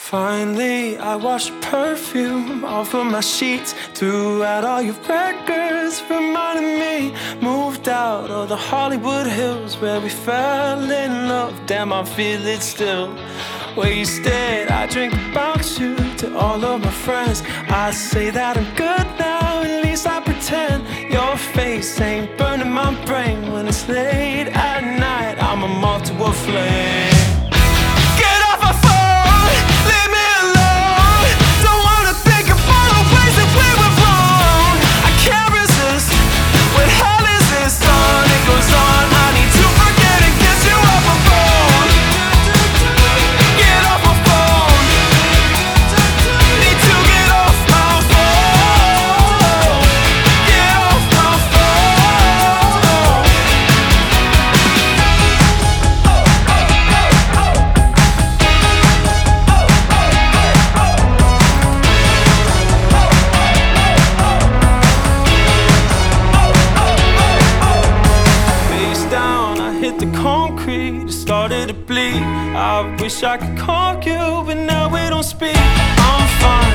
Finally, I washed perfume off of my sheets, threw out all your records, reminding me. Moved out of the Hollywood Hills where we fell in love. Damn, I feel it still. Wasted, I drink about you to all of my friends. I say that I'm good now, at least I pretend. Your face ain't burning my brain when it's late at night. I'm a moth to a flame. Hit the concrete, it started to bleed. I wish I could call you, but now we don't speak. I'm fine.